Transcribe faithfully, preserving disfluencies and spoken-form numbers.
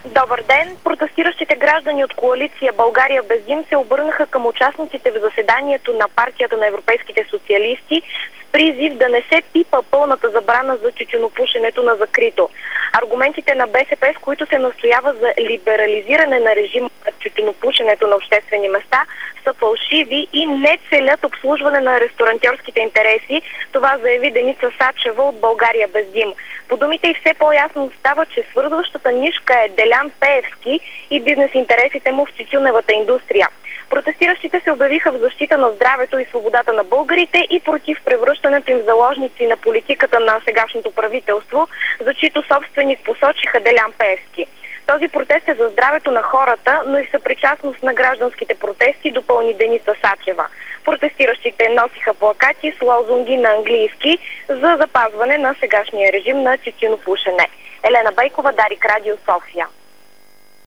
Добър ден! Протестиращите граждани от коалиция България без дим се обърнаха към участниците в заседанието на партията на европейските социалисти с призив да не се пипа пълната забрана за тютюнопушенето на закрито. Аргументите на БСП, с които се настоява за либерализиране на режима на тютюнопушенето на обществени места, са фалшиви и не целят обслужване на ресторантьорските интереси. Това заяви Деница Сачева от България без дим. По думите и все по-ясно става, че свързващата нишка е Делян Пеевски и бизнес интересите му в тютюневата индустрия. Протестиращите се обявиха в защита на здравето и свободата на българите и против превръщането им в заложници на политиката на сегашното правителство, за чието собственик посочиха Делян Пеевски. Този протест е за здравето на хората, но и съпричастност на гражданските протести, допълни Деница Сачева. Протестиращите носиха плакати с лозунги на английски за запазване на сегашния режим на тютюнопушене. Елена Бейкова, Дарик Радио, София.